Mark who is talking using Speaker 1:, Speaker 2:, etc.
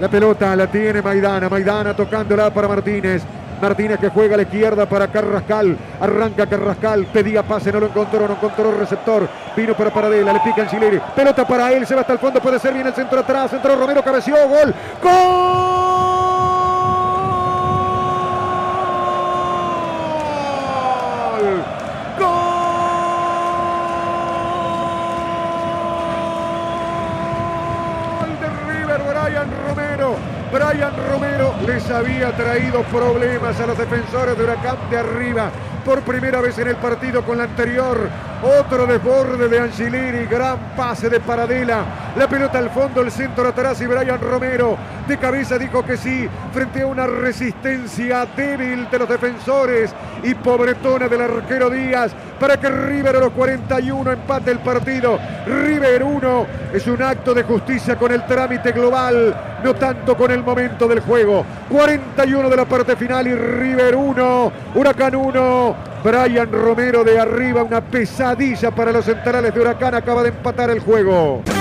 Speaker 1: La pelota la tiene Maidana. Maidana tocándola para Martínez. Martínez que juega a la izquierda para Carrascal. Arranca Carrascal. Pedía pase, no lo encontró. No encontró receptor. Vino para Paradela. Le pica Angileri. Pelota para él. Se va hasta el fondo. Puede ser bien el centro atrás. Entró Romero. Cabeció. Gol. ¡Gol! Brian Romero les había traído problemas a los defensores de Huracán de Arriba. Por primera vez en el partido con la anterior. Otro desborde de Angileri. Gran pase de Paradela. La pelota al fondo, el centro atrás y Brian Romero de cabeza dijo que sí. Frente a una resistencia débil de los defensores y pobretona del arquero Díaz. Para que River a los 41 empate el partido. River 1 es un acto de justicia con el trámite global. No tanto con el momento del juego. 41 de la parte final y River 1, Huracán 1. Brian Romero de Arriba, una pesadilla para los centrales de Huracán, acaba de empatar el juego.